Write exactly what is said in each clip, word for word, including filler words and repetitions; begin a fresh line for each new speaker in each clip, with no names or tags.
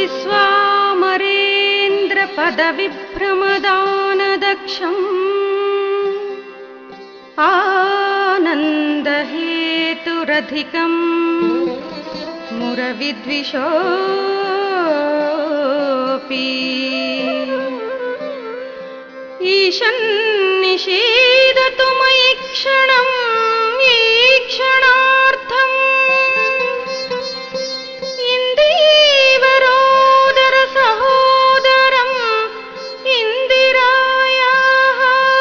విశ్వామరేంద్ర పదవిభ్రమదానదక్షం ఆనందహేతురధికం మురవిద్విషోపి ఈశన్నిషీదతు మయి క్షణం ఈ క్షణార్థం ఇందీవరోదర సహోదరం ఇందిరాయాః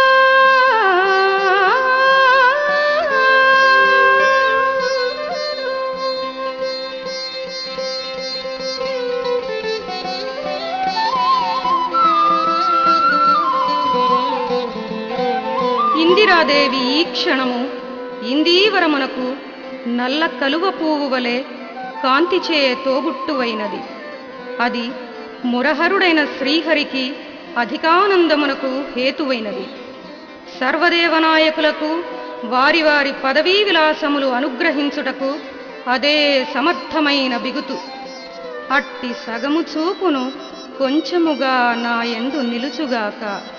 ఇందిరాదేవి ఈ క్షణము ఇందీవరమునకు నల్ల కలువ పువ్వు వలె కాంతిచే తోబుట్టువైనది. అది మురహరుడైన శ్రీహరికి అధికానందమునకు హేతువైనది. సర్వదేవనాయకులకు వారి వారి పదవీ విలాసములు అనుగ్రహించుటకు అదే సమర్థమైన బిగుతు. అట్టి సగము చూపును కొంచెముగా నా యందు నిలుచుగాక.